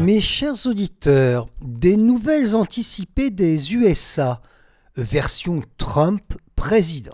Mes chers auditeurs, des nouvelles anticipées des USA, version Trump président.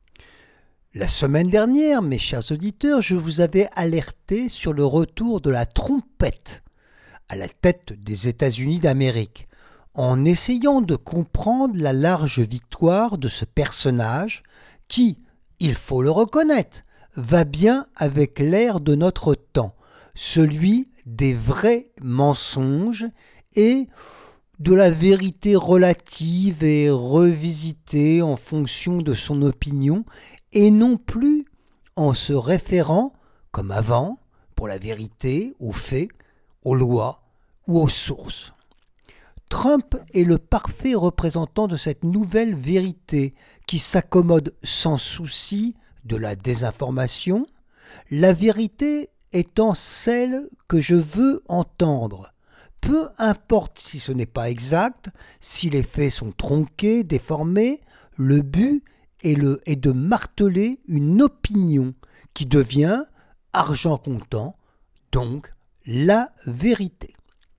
La semaine dernière, mes chers auditeurs, je vous avais alerté sur le retour de la trompette à la tête des États-Unis d'Amérique, en essayant de comprendre la large victoire de ce personnage qui, il faut le reconnaître, va bien avec l'ère de notre temps, celui des vrais mensonges et de la vérité relative et revisitée en fonction de son opinion et non plus en se référant, comme avant, pour la vérité, aux faits, aux lois ou aux sources. Trump est le parfait représentant de cette nouvelle vérité qui s'accommode sans souci de la désinformation, la vérité étant celle que je veux entendre. Peu importe si ce n'est pas exact, si les faits sont tronqués, déformés, le but est de marteler une opinion qui devient argent comptant, donc la vérité.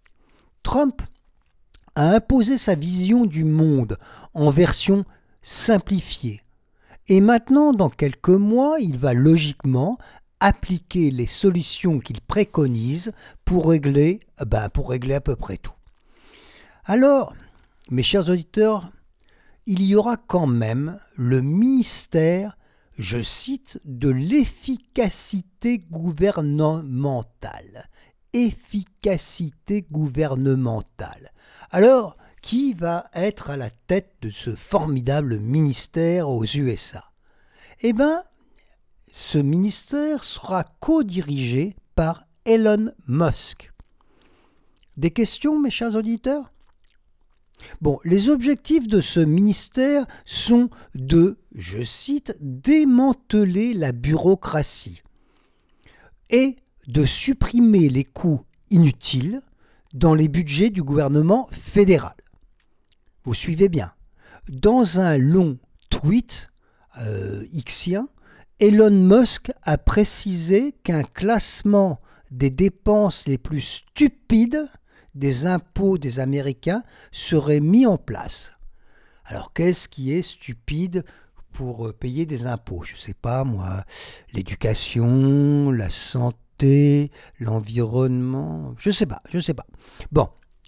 Trump a imposé sa vision du monde en version simplifiée. Et maintenant, dans quelques mois, il va logiquement appliquer les solutions qu'il préconise pour régler à peu près tout. Alors, mes chers auditeurs, il y aura quand même le ministère, je cite, de l'efficacité gouvernementale. Efficacité gouvernementale. Alors, qui va être à la tête de ce formidable ministère aux USA ? Eh bien, ce ministère sera co-dirigé par Elon Musk. Des questions, mes chers auditeurs ? Bon, les objectifs de ce ministère sont de, je cite, démanteler la bureaucratie et de supprimer les coûts inutiles dans les budgets du gouvernement fédéral. Vous suivez bien. Dans un long tweet xien, Elon Musk a précisé qu'un classement des dépenses les plus stupides des impôts des Américains serait mis en place. Alors qu'est-ce qui est stupide pour payer des impôts ? Je ne sais pas moi, l'éducation, la santé, l'environnement, je sais pas. Bon.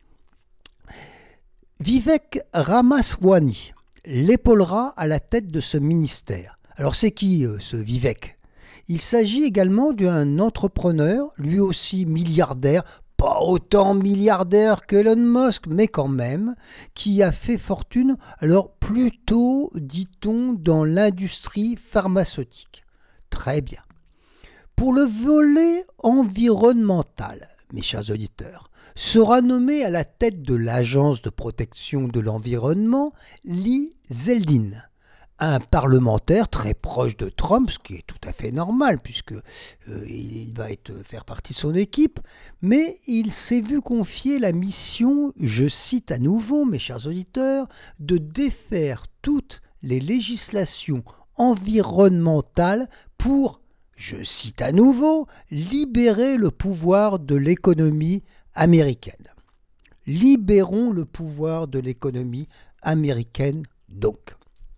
Vivek Ramaswamy l'épaulera à la tête de ce ministère. Alors c'est qui ce Vivek ? Il s'agit également d'un entrepreneur, lui aussi milliardaire, pas autant milliardaire qu'Elon Musk, mais quand même, qui a fait fortune, alors plutôt, dit-on, dans l'industrie pharmaceutique. Très bien. Pour le volet environnemental, mes chers auditeurs, sera nommé à la tête de l'Agence de protection de l'environnement Lee Zeldin, un parlementaire très proche de Trump, ce qui est tout à fait normal puisque il va faire partie de son équipe, mais il s'est vu confier la mission, je cite à nouveau mes chers auditeurs, de défaire toutes les législations environnementales pour, je cite à nouveau, libérer le pouvoir de l'économie américaine. Libérons le pouvoir de l'économie américaine donc.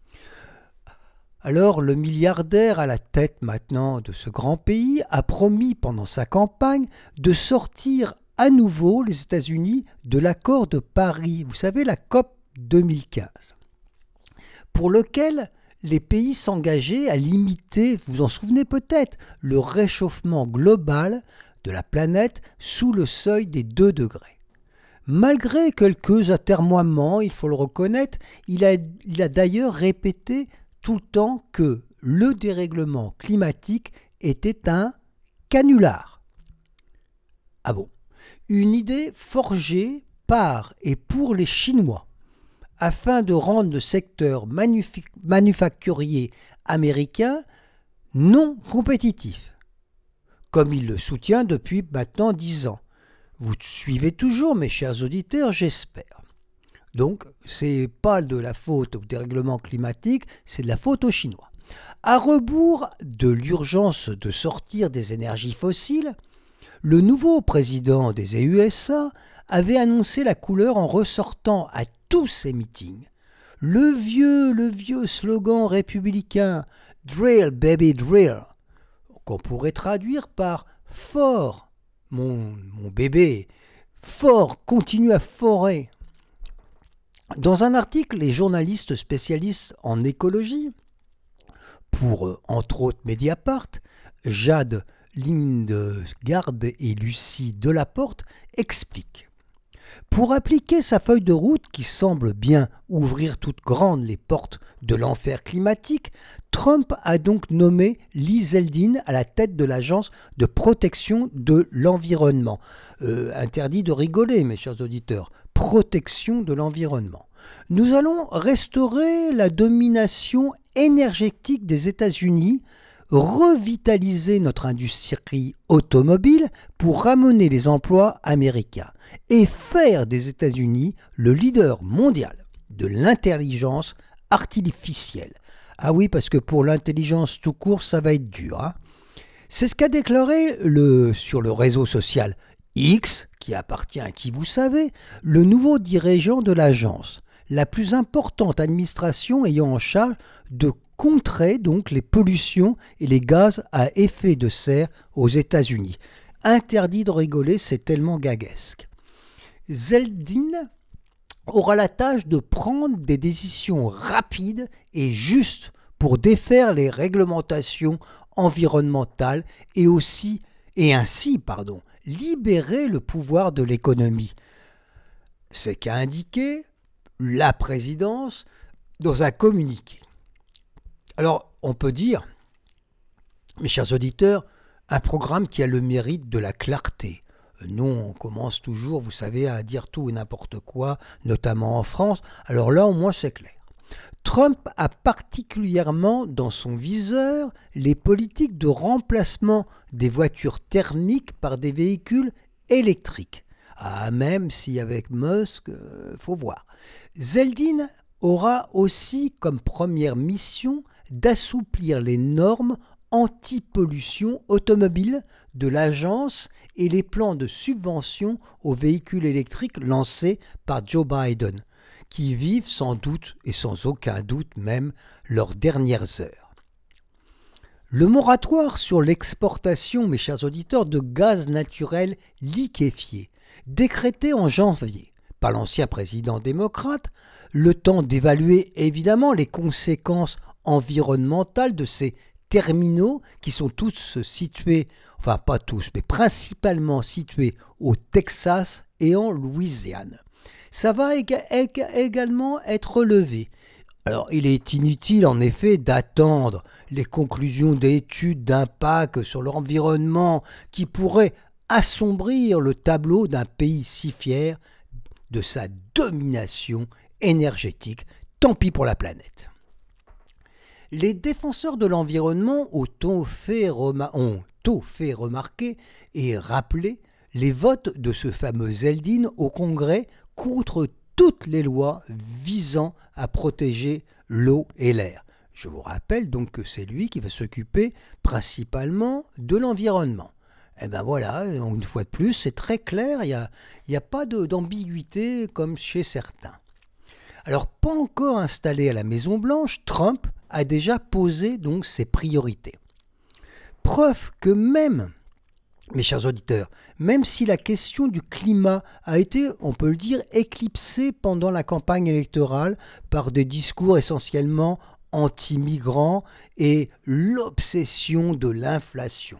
Alors le milliardaire à la tête maintenant de ce grand pays a promis pendant sa campagne de sortir à nouveau les États-Unis de l'accord de Paris, vous savez la COP 2015, pour lequel les pays s'engageaient à limiter, vous vous en souvenez peut-être, le réchauffement global de la planète sous le seuil des 2 degrés. Malgré quelques atermoiements, il faut le reconnaître, il a d'ailleurs répété tout le temps que le dérèglement climatique était un canular. Ah bon ? Une idée forgée par et pour les Chinois afin de rendre le secteur manufacturier américain non compétitif, comme il le soutient depuis maintenant 10 ans. Vous suivez toujours, mes chers auditeurs, j'espère. Donc, ce n'est pas de la faute au dérèglement climatique, c'est de la faute aux Chinois. À rebours de l'urgence de sortir des énergies fossiles, Le nouveau président des USA avait annoncé la couleur en ressortant à tous ses meetings le vieux slogan républicain « Drill, baby, drill », qu'on pourrait traduire par « Fort, mon bébé, fort, continue à forer ». Dans un article, les journalistes spécialistes en écologie, pour entre autres Mediapart, Jade Lindgaard et Lucie Delaporte, expliquent. Pour appliquer sa feuille de route qui semble bien ouvrir toutes grandes les portes de l'enfer climatique, Trump a donc nommé Lee Zeldin à la tête de l'agence de protection de l'environnement. Interdit de rigoler, mes chers auditeurs. Protection de l'environnement. Nous allons restaurer la domination énergétique des États-Unis, revitaliser notre industrie automobile pour ramener les emplois américains et faire des États-Unis le leader mondial de l'intelligence artificielle. Ah oui, parce que pour l'intelligence tout court, ça va être dur. Hein. C'est ce qu'a déclaré sur le réseau social X, qui appartient à qui vous savez, le nouveau dirigeant de l'agence, la plus importante administration ayant en charge de contrer donc les pollutions et les gaz à effet de serre aux États-Unis. Interdit de rigoler, c'est tellement gaguesque. Zeldin aura la tâche de prendre des décisions rapides et justes pour défaire les réglementations environnementales et ainsi libérer le pouvoir de l'économie. C'est qu'a indiqué la présidence dans un communiqué. Alors, on peut dire, mes chers auditeurs, un programme qui a le mérite de la clarté. Nous, on commence toujours, vous savez, à dire tout et n'importe quoi, notamment en France. Alors là, au moins, c'est clair. Trump a particulièrement dans son viseur les politiques de remplacement des voitures thermiques par des véhicules électriques. Ah, même si avec Musk, faut voir. Zeldin aura aussi comme première mission d'assouplir les normes anti-pollution automobile de l'agence et les plans de subvention aux véhicules électriques lancés par Joe Biden, qui vivent sans doute et sans aucun doute même leurs dernières heures. Le moratoire sur l'exportation, mes chers auditeurs, de gaz naturel liquéfié, décrété en janvier par l'ancien président démocrate, le temps d'évaluer évidemment les conséquences environnementales de ces terminaux qui sont tous situés, enfin pas tous, mais principalement situés au Texas et en Louisiane. Ça va également être relevé. Alors, il est inutile en effet d'attendre les conclusions d'études d'impact sur l'environnement qui pourraient assombrir le tableau d'un pays si fier de sa domination énergétique. Tant pis pour la planète. Les défenseurs de l'environnement ont tôt fait remarquer et rappeler les votes de ce fameux Zeldin au Congrès contre toutes les lois visant à protéger l'eau et l'air. Je vous rappelle donc que c'est lui qui va s'occuper principalement de l'environnement. Et bien voilà, une fois de plus, c'est très clair, il n'y a pas d'ambiguïté comme chez certains. Alors, pas encore installé à la Maison-Blanche, Trump a déjà posé donc ses priorités. Preuve que même, mes chers auditeurs, même si la question du climat a été, on peut le dire, éclipsée pendant la campagne électorale par des discours essentiellement anti-migrants et l'obsession de l'inflation.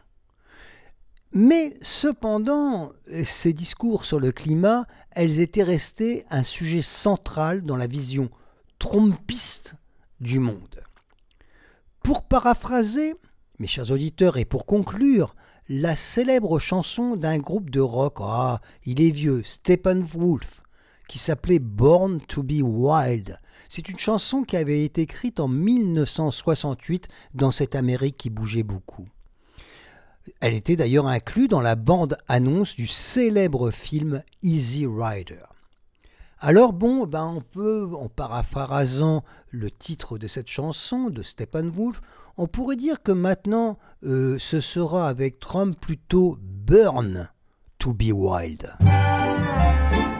Mais cependant, ces discours sur le climat, elles étaient restées un sujet central dans la vision trumpiste du monde. Pour paraphraser, mes chers auditeurs, et pour conclure, la célèbre chanson d'un groupe de rock, il est vieux, Steppenwolf, qui s'appelait Born to be Wild. C'est une chanson qui avait été écrite en 1968 dans cette Amérique qui bougeait beaucoup. Elle était d'ailleurs inclue dans la bande-annonce du célèbre film Easy Rider. Alors en paraphrasant le titre de cette chanson de Steppenwolf, on pourrait dire que maintenant ce sera avec Trump plutôt Burn to be wild.